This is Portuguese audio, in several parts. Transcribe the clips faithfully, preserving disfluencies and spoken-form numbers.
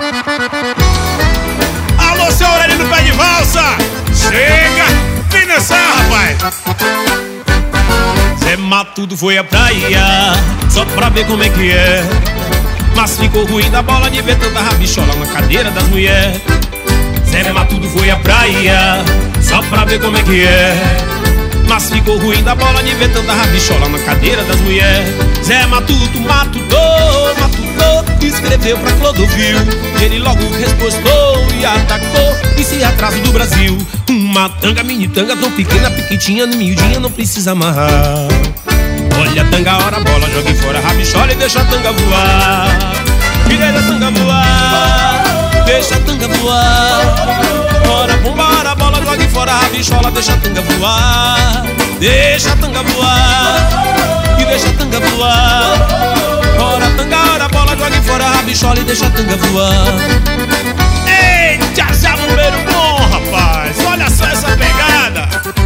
Alô, seu Aurélio do Pé de Valsa, chega, vem dançar, rapaz. Zé Matuto foi à praia só pra ver como é que é, mas ficou ruim da bola de ver tanta rabichola na cadeira das mulheres. Zé Matuto foi à praia só pra ver como é que é, mas ficou ruim da bola de ver tanta rabichola na cadeira das mulheres. Zé Matuto, matutou, matutou, escreveu pra Clodovil. Ele logo respostou e atacou esse atraso do Brasil. Uma tanga, mini tanga, tão pequena, piquitinha, miudinha, não precisa amarrar. Olha a tanga, ora a bola, jogue fora a rabichola e deixa a tanga voar. E deixa a tanga voar, deixa a tanga voar. Ora bomba, ora a bola, jogue fora a rabichola, deixa a tanga voar. Deixa a tanga voar, e deixa a tanga voar. Ora tanga, ora a bola, jogue fora a rabichola e deixa a tanga voar. Eita, zabumeiro bom, rapaz, olha só essa pegada.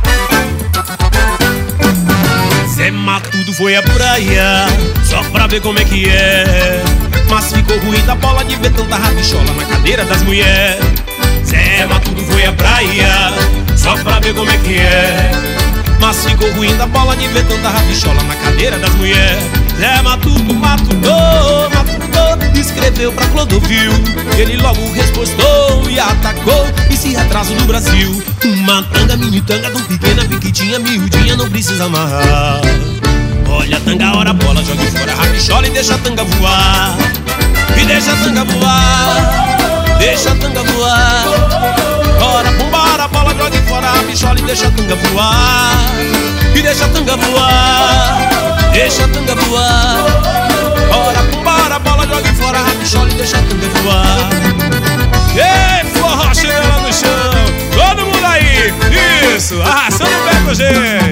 Zé Matuto foi à praia só pra ver como é que é, mas ficou ruim da bola de ver tanta rabichola na cadeira das mulheres. Zé Matuto foi à praia só pra ver como é que é, mas ficou ruim da bola de ver tanta rabichola na cadeira das mulheres. Zé Matuto, matutou, matutou, escreveu pra Clodovil. Ele logo respostou e atacou esse atraso do Brasil. Uma tanga, mini tanga, tão pequena, piquitinha, miudinha, não precisa amarrar. Olha a tanga, ora a bola, jogue fora a rabichola e deixa a tanga voar. E deixa a tanga voar, deixa a tanga voar. Ora bomba, ora a bola, jogue fora a rabichola e deixa a tanga voar. E deixa a tanga voar, deixa a tanga voar. Ora bomba, ora a bola, jogue fora a rabichola e deixa a tanga voar. Ei, forró, chega lá no chão, todo mundo aí, isso, arrasando o pé com gente.